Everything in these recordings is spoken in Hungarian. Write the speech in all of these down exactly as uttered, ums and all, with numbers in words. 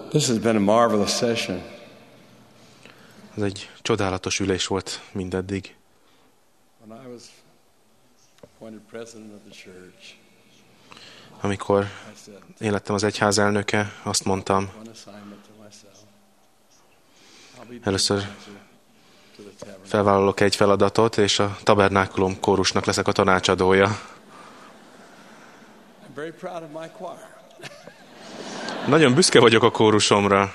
This has been a marvelous session. Ez egy csodálatos ülés volt mindeddig. When I was appointed president of the church, Amikor én lettem az egyház elnöke, azt mondtam, one assignment to myself. I'll be először to the tabernacle. felvállalok egy feladatot, és a tabernákulum kórusnak leszek a tanácsadója. I'm very proud of my choir. Nagyon büszke vagyok a kórusomra.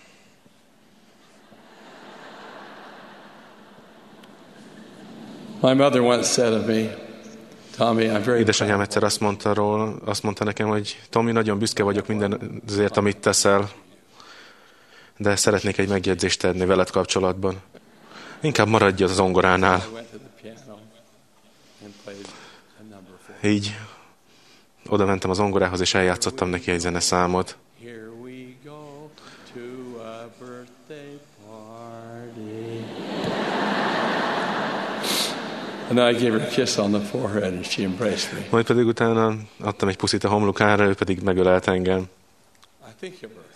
My mother once said of me, Tommy, I'm very Édesanyám egyszer azt mondta róla, azt mondta nekem, hogy Tommy, nagyon büszke vagyok mindenért, amit teszel, de szeretnék egy megjegyzést tenni veled kapcsolatban. Inkább maradj az zongoránál. I went to the piano and played a number for Így oda mentem az zongorához, és eljátszottam neki egy zeneszámot. Here we go to a birthday party. And then I gave her a kiss on the forehead and she embraced me. Majd pedig utána adtam egy puszit a homlokára, ő pedig megölelt engem. I think of her.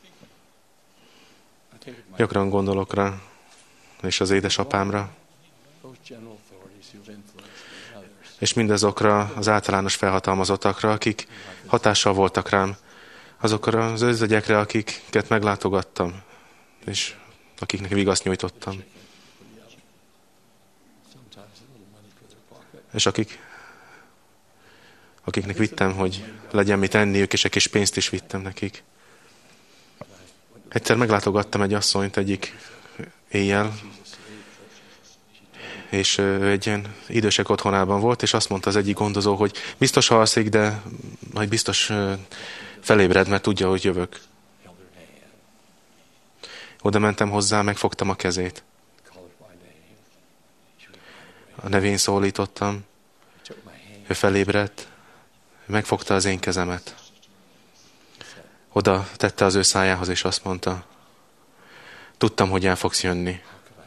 I think of my Gyakran gondolok rá, és az édesapámra, those general authorities who've influenced me and others. és mindazokra az általános felhatalmazottakra, akik hatással voltak rám, azokra az özvegyekre, akiket meglátogattam, és akiknek vigaszt nyújtottam, Sometimes a little money for their pocket. és akik, akiknek vittem, hogy legyen mit enniük, és egy kis pénzt is vittem nekik. Egyszer meglátogattam egy asszonyt egyik éjjel, és ő egy ilyen idősek otthonában volt, és azt mondta az egyik gondozó, hogy biztos alszik, de majd biztos felébred, mert tudja, hogy jövök. Oda mentem hozzá, megfogtam a kezét. A nevén szólítottam, ő felébredt, megfogta az én kezemet. Oda tette az ő szájához, és azt mondta, tudtam, hogy el fogsz jönni.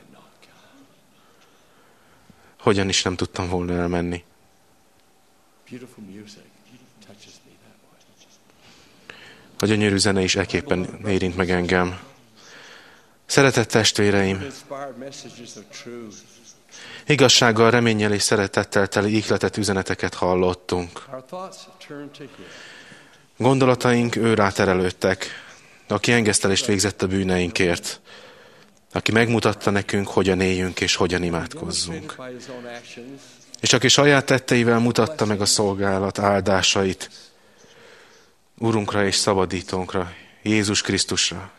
Hogyan is nem tudtam volna elmenni. Beautiful music touches me that way. A gyönyörű zene is ekképpen érint meg engem. Szeretett testvéreim, Inspired messages of truth. igazsággal, reménnyel és szeretettel teli ihletett üzeneteket hallottunk. Our thoughts have turned to Him. Gondolataink ő ráterelődtek, aki engesztelést végzett a bűneinkért, aki megmutatta nekünk, hogyan éljünk és hogyan imádkozzunk. By His own actions, És aki saját tetteivel mutatta meg a szolgálat áldásait Urunkra és Szabadítónkra, Jézus Krisztusra.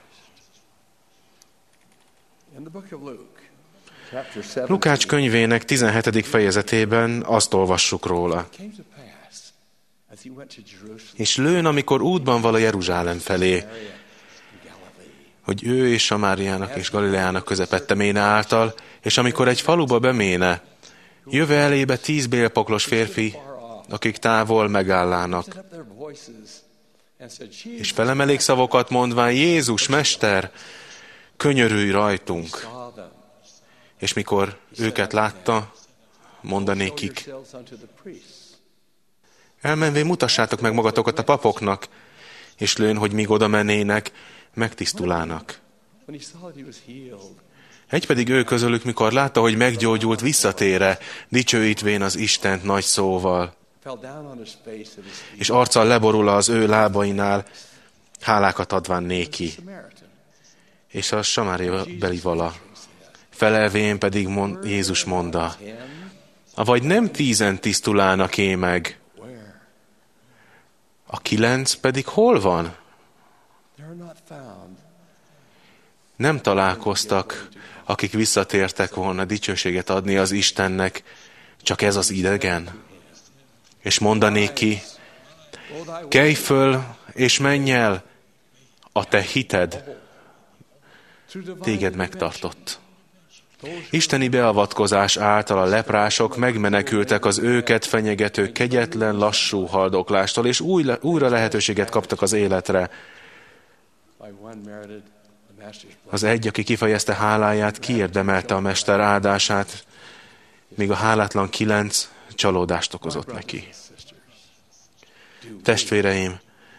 in the book of Luke, chapter seven, Lukács könyvének tizenhetedik fejezetében azt olvassuk róla. came to pass as He went to Jerusalem, És lőn, amikor útban val a Jeruzsálem felé, and Galilee, hogy ő és Samáriának és Galileának közepette méne által, és amikor egy faluba beméne, jöve elébe tíz bélpoklos férfi, akik távol megállának, lifted up their voices and said, és Jesus, felemelék szavokat mondván, Jézus, Mester, könyörülj rajtunk. saw them. És mikor őket látta, mondanékik, Show yourselves unto the priests. elmenvén mutassátok meg magatokat a papoknak, és lőn, hogy míg oda mennének, megtisztulának. When he saw that he was healed, Egy pedig ő közülük, mikor látta, hogy meggyógyult, visszatére, dicsőítvén az Istent nagy szóval, fell down on his face at his feet. és arccal leborul az ő lábainál, hálákat adván néki. Samaritan. És a Samária beli vala. Felelvén pedig mond, Jézus mondta, Ten, avagy nem tízen tisztulának é meg, where? a kilenc pedig hol van? They are not found. Nem találkoztak, akik visszatértek volna dicsőséget adni az Istennek, csak ez az idegen. És mondanék ki, O thy kelj föl, és menj el, a te hited through divine téged intervention, megtartott. those Isteni beavatkozás által a leprások megmenekültek az őket fenyegető kegyetlen, lassú haldoklástól, és új, újra lehetőséget kaptak az életre. by one merited the master's blessing. Az egy, aki kifejezte háláját, kiérdemelte a mester áldását, míg a hálátlan kilenc csalódást okozott neki. Sisters, do Testvéreim,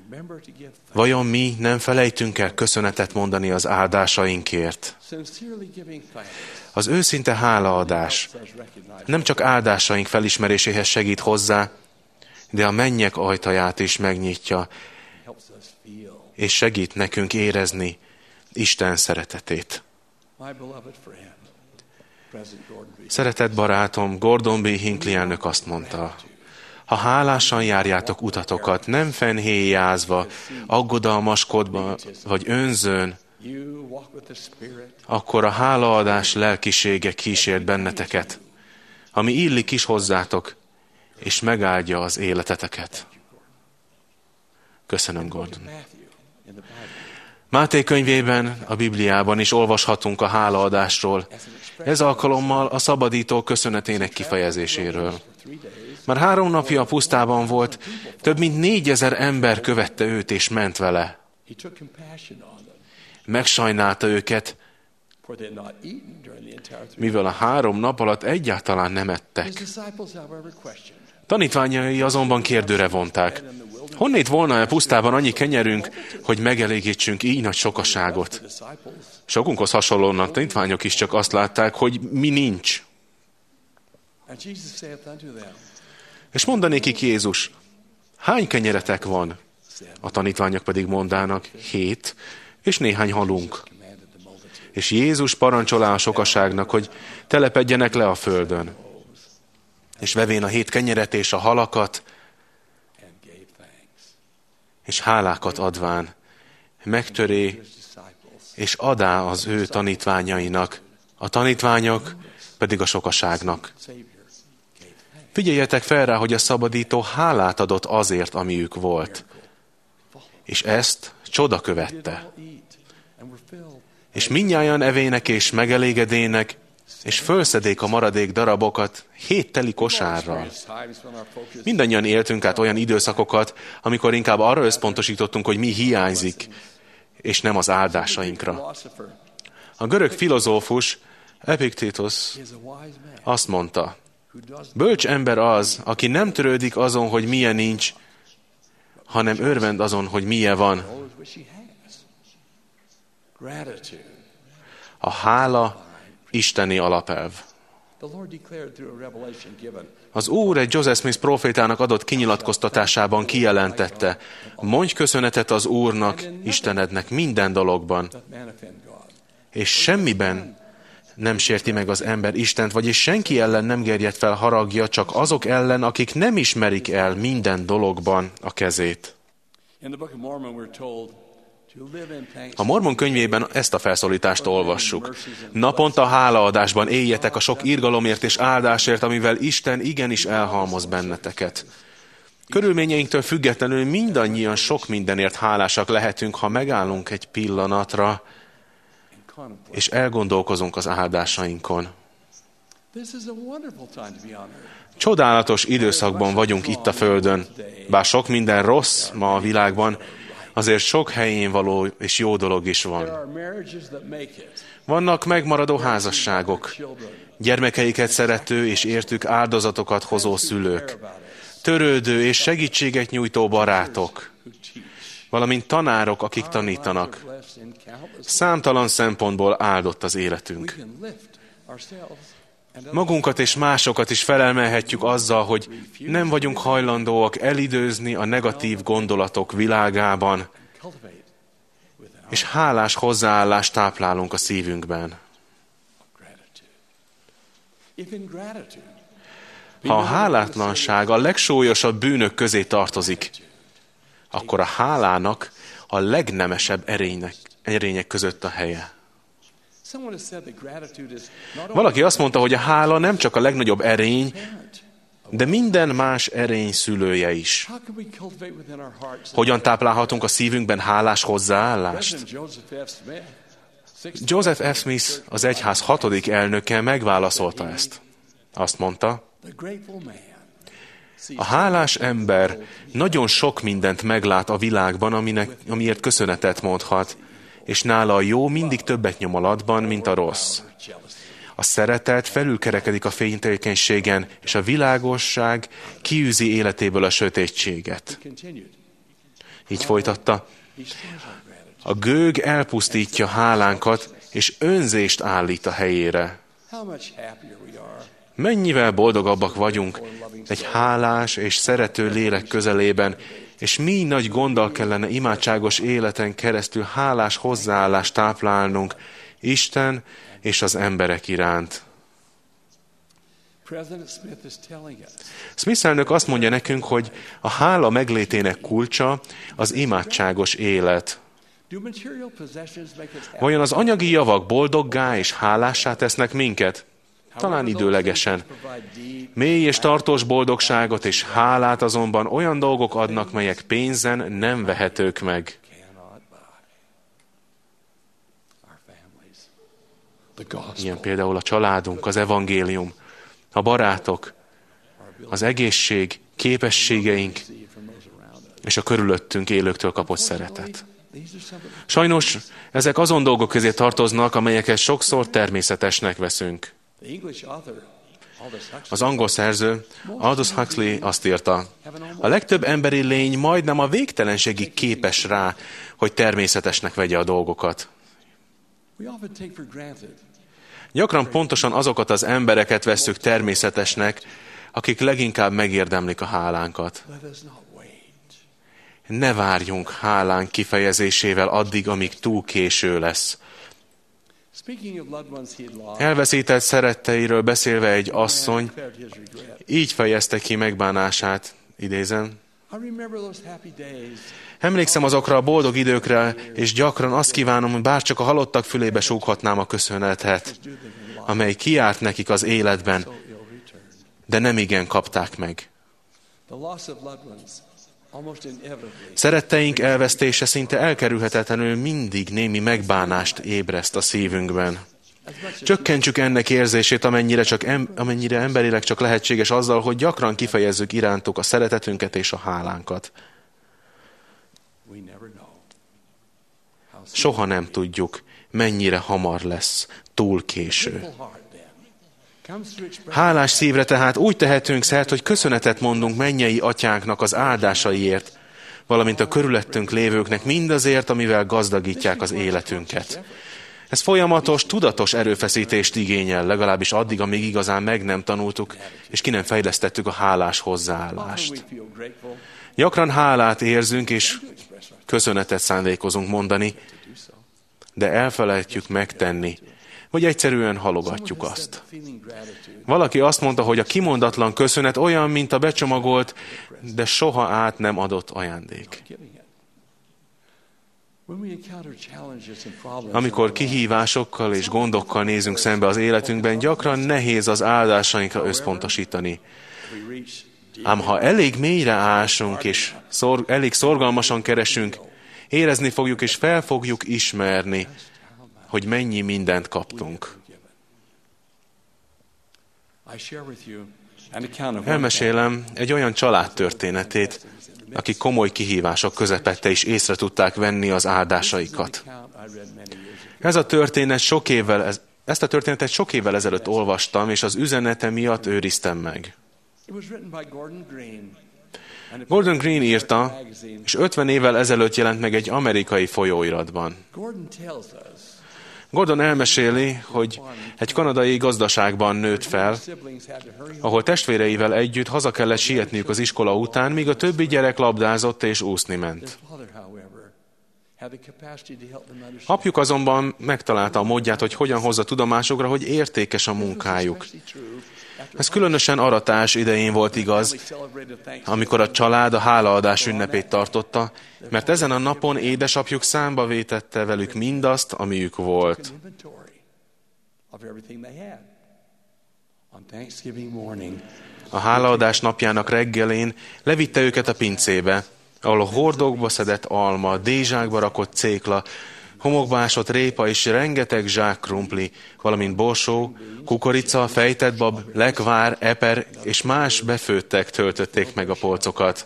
Vajon mi nem felejtünk el köszönetet mondani az áldásainkért? Az őszinte hálaadás nem csak áldásaink felismeréséhez segít hozzá, de a mennyek ajtaját is megnyitja, és segít nekünk érezni Isten szeretetét. Szeretett barátom, Gordon B. Hinckley elnök azt mondta, ha hálásan járjátok utatokat, nem fennhéjázva, aggodalmaskodva vagy önzőn, akkor a hálaadás lelkisége kísért benneteket, ami illik is hozzátok, és megáldja az életeteket. Köszönöm, Gordon. Máté könyvében, a Bibliában is olvashatunk a hálaadásról. Ez alkalommal a szabadító köszönetének kifejezéséről. Már három napja a pusztában volt, több mint négyezer ember követte őt és ment vele. Megsajnálta őket, mivel a három nap alatt egyáltalán nem ettek. Tanítványai azonban kérdőre vonták. Honnét volna a pusztában annyi kenyerünk, hogy megelégítsünk így nagy sokaságot? Sokunkhoz hasonlóan a tanítványok is csak azt látták, hogy mi nincs. És mondanékik Jézus, hány kenyeretek van? A tanítványok pedig mondának, hét, és néhány halunk. És Jézus parancsolá a sokaságnak, hogy telepedjenek le a földön. És vevén a hét kenyeret és a halakat, és hálákat adván, megtöré, és adá az ő tanítványainak, a tanítványok pedig a sokaságnak. Figyeljetek fel rá, hogy a szabadító hálát adott azért, amiük volt. És ezt csoda követte. És mindnyájan evének és megelégedének, és fölszedék a maradék darabokat hét teli kosárral. Mindannyian éltünk át olyan időszakokat, amikor inkább arra összpontosítottunk, hogy mi hiányzik, és nem az áldásainkra. A görög filozófus Epiktétos azt mondta, bölcs ember az, aki nem törődik azon, hogy milyen nincs, hanem örvend azon, hogy milyen van. A hála isteni alapelv. Az Úr egy Joseph Smith profétának adott kinyilatkoztatásában kijelentette, mondj köszönetet az Úrnak, Istenednek minden dologban, és semmiben nem sérti meg az ember Istent, vagyis senki ellen nem gerjed fel haragja, csak azok ellen, akik nem ismerik el minden dologban a kezét. A Mormon könyvében ezt a felszólítást olvassuk. Naponta hálaadásban éljetek a sok irgalomért és áldásért, amivel Isten igenis elhalmoz benneteket. Körülményeinktől függetlenül mindannyian sok mindenért hálásak lehetünk, ha megállunk egy pillanatra, és elgondolkozunk az áldásainkon. Csodálatos időszakban vagyunk itt a Földön, bár sok minden rossz ma a világban, azért sok helyén való és jó dolog is van. Vannak megmaradó házasságok, gyermekeiket szerető és értük áldozatokat hozó szülők, törődő és segítséget nyújtó barátok, valamint tanárok, akik tanítanak. Számtalan szempontból áldott az életünk. Magunkat és másokat is felelmelhetjük azzal, hogy nem vagyunk hajlandóak elidőzni a negatív gondolatok világában, és hálás hozzáállást táplálunk a szívünkben. Ha a hálátlanság a legsúlyosabb bűnök közé tartozik, akkor a hálának a legnemesebb erénynek, erények között a helye. Valaki azt mondta, hogy a hála nem csak a legnagyobb erény, de minden más erény szülője is. Hogyan táplálhatunk a szívünkben hálás hozzáállást? Joseph F. Smith, az egyház hatodik elnöke megválaszolta ezt. Azt mondta, a hálás ember nagyon sok mindent meglát a világban, aminek, amiért köszönetet mondhat, és nála a jó mindig többet nyom alatban, mint a rossz. A szeretet felülkerekedik a fénytelenségen, és a világosság kiűzi életéből a sötétséget. Így folytatta. A gőg elpusztítja hálánkat, és önzést állít a helyére. Mennyivel boldogabbak vagyunk egy hálás és szerető lélek közelében, és mi nagy gonddal kellene imádságos életen keresztül hálás hozzáállást táplálnunk Isten és az emberek iránt. Smith elnök azt mondja nekünk, hogy a hála meglétének kulcsa az imádságos élet. Vajon az anyagi javak boldoggá és hálássá tesznek minket? Talán időlegesen. Mély és tartós boldogságot és hálát azonban olyan dolgok adnak, melyek pénzen nem vehetők meg. Ilyen például a családunk, az evangélium, a barátok, az egészség, képességeink és a körülöttünk élőktől kapott szeretet. Sajnos ezek azon dolgok közé tartoznak, amelyeket sokszor természetesnek veszünk. Az angol szerző Aldous Huxley azt írta, a legtöbb emberi lény majdnem a végtelenségig képes rá, hogy természetesnek vegye a dolgokat. Gyakran pontosan azokat az embereket vesszük természetesnek, akik leginkább megérdemlik a hálánkat. Ne várjunk hálánk kifejezésével addig, amíg túl késő lesz. Elveszített szeretteiről beszélve egy asszony így fejezte ki megbánását, idézem. Emlékszem azokra a boldog időkre, és gyakran azt kívánom, hogy bárcsak a halottak fülébe súghatnám a köszönetet, amely kiárt nekik az életben, de nem igen kapták meg. Szeretteink elvesztése szinte elkerülhetetlenül mindig némi megbánást ébreszt a szívünkben. Csökkentsük ennek érzését, amennyire, csak em, amennyire emberileg csak lehetséges azzal, hogy gyakran kifejezzük irántuk a szeretetünket és a hálánkat. Soha nem tudjuk, mennyire hamar lesz, túl késő. Hálás szívre tehát úgy tehetünk szert, hogy köszönetet mondunk mennyei atyánknak az áldásaiért, valamint a körülöttünk lévőknek mindazért, amivel gazdagítják az életünket. Ez folyamatos, tudatos erőfeszítést igényel, legalábbis addig, amíg igazán meg nem tanultuk, és ki nem fejlesztettük a hálás hozzáállást. Gyakran hálát érzünk, és köszönetet szándékozunk mondani, de elfelejtjük megtenni, vagy egyszerűen halogatjuk azt. Valaki azt mondta, hogy a kimondatlan köszönet olyan, mint a becsomagolt, de soha át nem adott ajándék. Amikor kihívásokkal és gondokkal nézünk szembe az életünkben, gyakran nehéz az áldásainkra összpontosítani. Ám ha elég mélyre ásunk, és szor, elég szorgalmasan keresünk, érezni fogjuk és fel fogjuk ismerni, hogy mennyi mindent kaptunk. Elmesélem egy olyan család történetét, akik komoly kihívások közepette is észre tudták venni az áldásaikat. Ez a történet sok évvel, ezt a történetet sok évvel ezelőtt olvastam, és az üzenete miatt őriztem meg. Gordon Green írta, és ötven évvel ezelőtt jelent meg egy amerikai folyóiratban. Gordon elmeséli, hogy egy kanadai gazdaságban nőtt fel, ahol testvéreivel együtt haza kellett sietniük az iskola után, míg a többi gyerek labdázott és úszni ment. Apjuk azonban megtalálta a módját, hogy hogyan hozza tudomásukra, hogy értékes a munkájuk. Ez különösen aratás idején volt igaz, amikor a család a hálaadás ünnepét tartotta, mert ezen a napon édesapjuk számba vétette velük mindazt, amiük volt. A hálaadás napjának reggelén levitte őket a pincébe, ahol a hordókba szedett alma, dézsákba rakott cékla, homokba ásott répa és rengeteg zsák krumpli, valamint borsó, kukorica, fejtett bab, lekvár, eper és más befőttek töltötték meg a polcokat.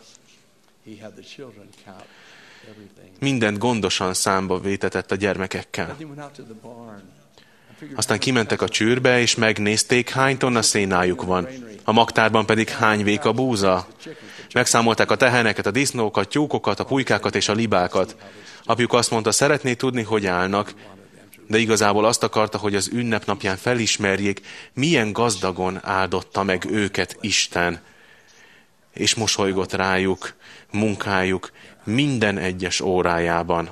Mindent gondosan számba vétetett a gyermekekkel. Aztán kimentek a csűrbe, és megnézték, hány tonna szénájuk van. A magtárban pedig hány véka búza. Megszámolták a teheneket, a disznókat, tyúkokat, a pulykákat és a libákat. Apjuk azt mondta, szeretné tudni, hogy állnak, de igazából azt akarta, hogy az ünnepnapján felismerjék, milyen gazdagon áldotta meg őket Isten. És mosolygott rájuk, munkájuk minden egyes órájában.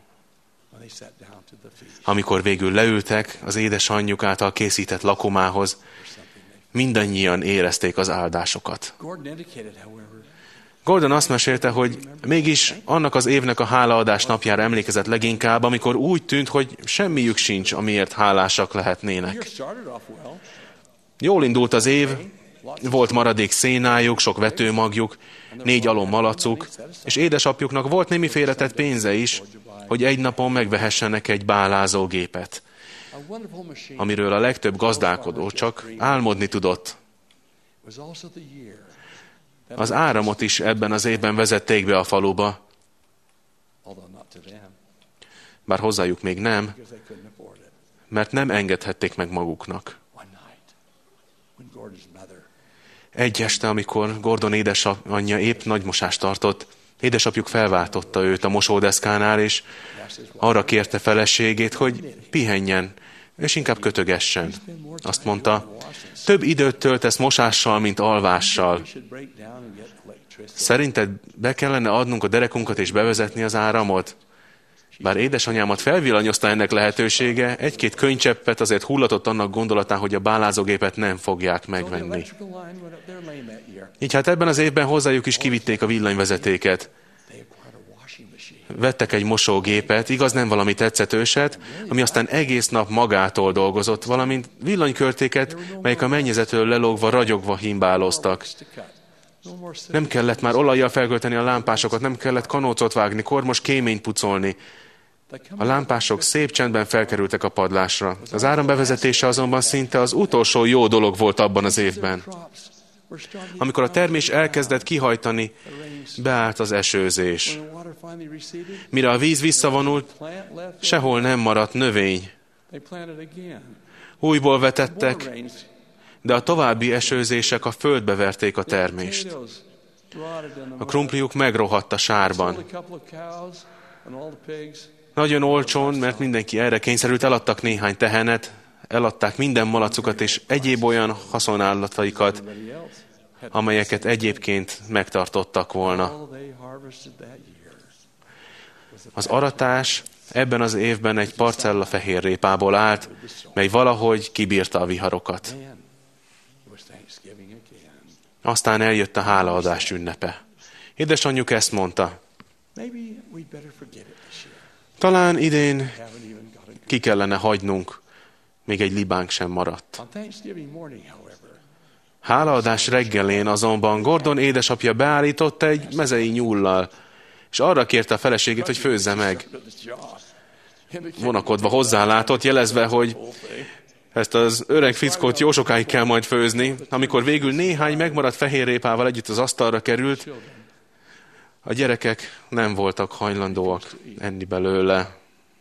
Amikor végül leültek az édesanyjuk által készített lakomához, mindannyian érezték az áldásokat. Gordon azt mesélte, hogy mégis annak az évnek a hálaadás napjára emlékezett leginkább, amikor úgy tűnt, hogy semmiük sincs, amiért hálásak lehetnének. Jól indult az év, volt maradék szénájuk, sok vetőmagjuk, négy alom malacuk, és édesapjuknak volt némi félretett pénze is, hogy egy napon megvehessenek egy bálázógépet, amiről a legtöbb gazdálkodó csak álmodni tudott. Az áramot is ebben az évben vezették be a faluba, bár hozzájuk még nem, mert nem engedhették meg maguknak. Egy este, amikor Gordon édesanyja épp nagymosást tartott, édesapjuk felváltotta őt a mosódeszkánál, és arra kérte feleségét, hogy pihenjen, és inkább kötögessen. Azt mondta, több időt töltesz mosással, mint alvással. Szerinted be kellene adnunk a derekunkat és bevezetni az áramot? Bár édesanyámat felvillanyozta ennek lehetősége, egy-két könycseppet azért hullatott annak gondolatán, hogy a bálázógépet nem fogják megvenni. Így hát ebben az évben hozzájuk is kivitték a villanyvezetéket. Vettek egy mosógépet, igaz nem valami tetszetőset, ami aztán egész nap magától dolgozott, valamint villanykörtéket, melyek a mennyezetől lelógva, ragyogva himbáloztak. Nem kellett már olajjal felkölteni a lámpásokat, nem kellett kanócot vágni, kormos kéményt pucolni. A lámpások szép csendben felkerültek a padlásra. Az áram bevezetése azonban szinte az utolsó jó dolog volt abban az évben. Amikor a termés elkezdett kihajtani, beállt az esőzés. Mire a víz visszavonult, sehol nem maradt növény. Újból vetettek, de a további esőzések a földbe verték a termést. A krumpliuk megrohadt a sárban. Nagyon olcsón, mert mindenki erre kényszerült, eladtak néhány tehenet, eladták minden malacukat és egyéb olyan haszonállataikat, amelyeket egyébként megtartottak volna. Az aratás ebben az évben egy parcella fehérrépából állt, mely valahogy kibírta a viharokat. Aztán eljött a hálaadás ünnepe. Édesanyjuk ezt mondta, talán idén ki kellene hagynunk, még egy libánk sem maradt. Hálaadás reggelén azonban Gordon édesapja beállított egy mezei nyúllal, és arra kérte a feleségét, hogy főzze meg. Vonakodva hozzálátott, jelezve, hogy ezt az öreg fickót jó sokáig kell majd főzni. Amikor végül néhány megmaradt fehérrépával együtt az asztalra került, a gyerekek nem voltak hajlandóak enni belőle.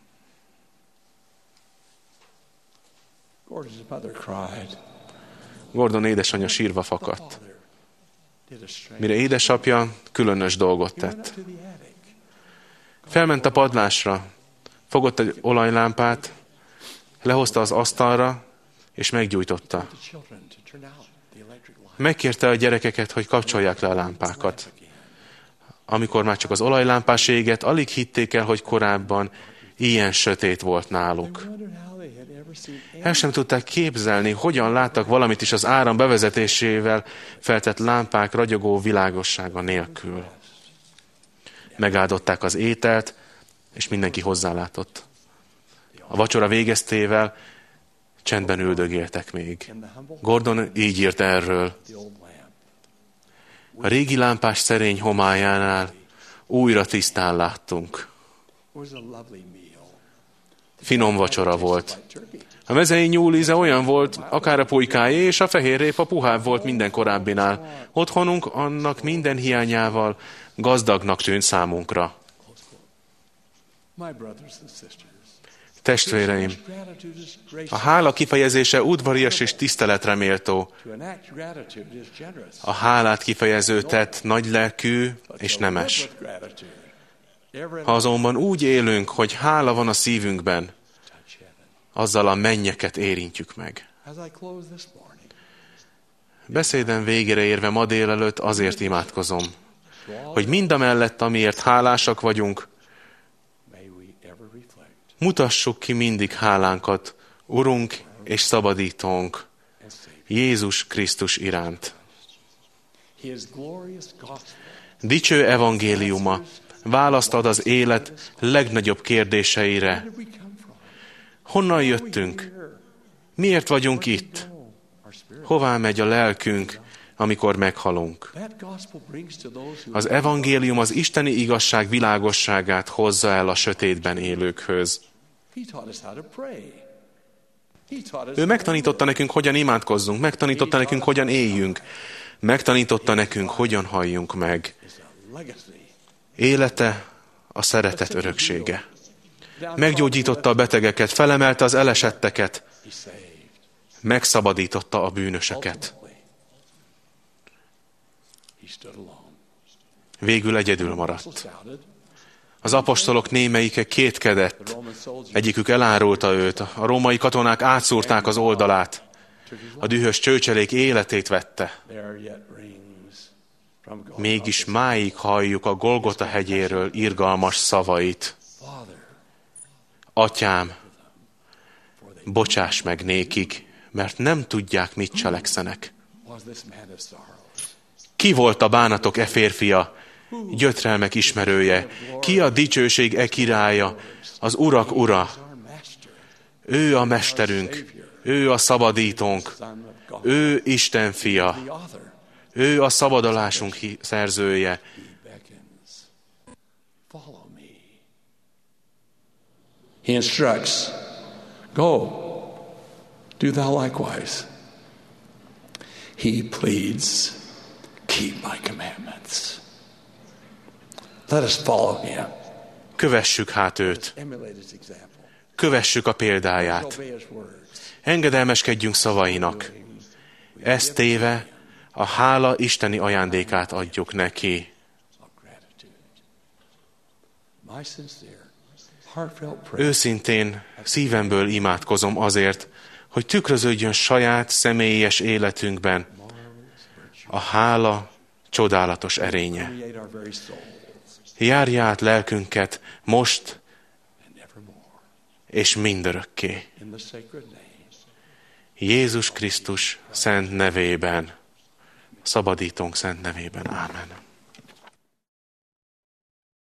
Gordon édesanyja sírva fakadt. Mire édesapja különös dolgot tett. Felment a padlásra, fogott egy olajlámpát, lehozta az asztalra, és meggyújtotta. Megkérte a gyerekeket, hogy kapcsolják le a lámpákat. Amikor már csak az olajlámpás éget, alig hitték el, hogy korábban ilyen sötét volt náluk. El sem tudták képzelni, hogyan láttak valamit is az áram bevezetésével feltett lámpák ragyogó világossága nélkül. Megáldották az ételt, és mindenki hozzálátott. A vacsora végeztével csendben üldögéltek még. Gordon így írt erről. A régi lámpás szerény homályánál újra tisztán láttunk. Finom vacsora volt. A mezei nyúl íze olyan volt, akár a pulykáé, és a fehérrépa puhább volt minden korábbinál. Otthonunk annak minden hiányával gazdagnak tűnt számunkra. Testvéreim, a hála kifejezése udvarias és tiszteletre méltó. A hálát kifejező tett nagylelkű és nemes. Ha azonban úgy élünk, hogy hála van a szívünkben, azzal a mennyeket érintjük meg. Beszédem végére érve ma délelőtt azért imádkozom, hogy mindamellett, amiért hálásak vagyunk, mutassuk ki mindig hálánkat Urunk és Szabadítónk, Jézus Krisztus iránt. Dicső evangéliuma választ ad az élet legnagyobb kérdéseire. Honnan jöttünk? Miért vagyunk itt? Hová megy a lelkünk, amikor meghalunk? Az evangélium az isteni igazság világosságát hozza el a sötétben élőkhöz. Ő megtanította nekünk, hogyan imádkozzunk, megtanította nekünk, hogyan éljünk, megtanította nekünk, hogyan halljunk meg. Élete a szeretet öröksége. Meggyógyította a betegeket, felemelte az elesetteket, megszabadította a bűnöseket. Végül egyedül maradt. Az apostolok némelyike kétkedett. Egyikük elárulta őt. A római katonák átszúrták az oldalát. A dühös csőcselék életét vette. Mégis máig halljuk a Golgota hegyéről irgalmas szavait. Atyám, bocsáss meg nékik, mert nem tudják, mit cselekszenek. Ki volt a bánatok e férfia, gyötrelmek ismerője? Ki a dicsőség e királya, az urak ura? Ő a mesterünk, ő a szabadítónk, ő Isten fia, ő a szabadulásunk szerzője. He instructs, go, do thou likewise. He pleads, keep my commandments. Let us follow him. Kövessük hát őt. Kövessük a példáját. Engedelmeskedjünk szavainak. Ezt téve a hála isteni ajándékát adjuk neki. Őszintén szívemből imádkozom azért, hogy tükröződjön saját személyes életünkben a hála csodálatos erénye. Járja át lelkünket most és mindörökké. Jézus Krisztus szent nevében, Szabadítónk szent nevében. Ámen.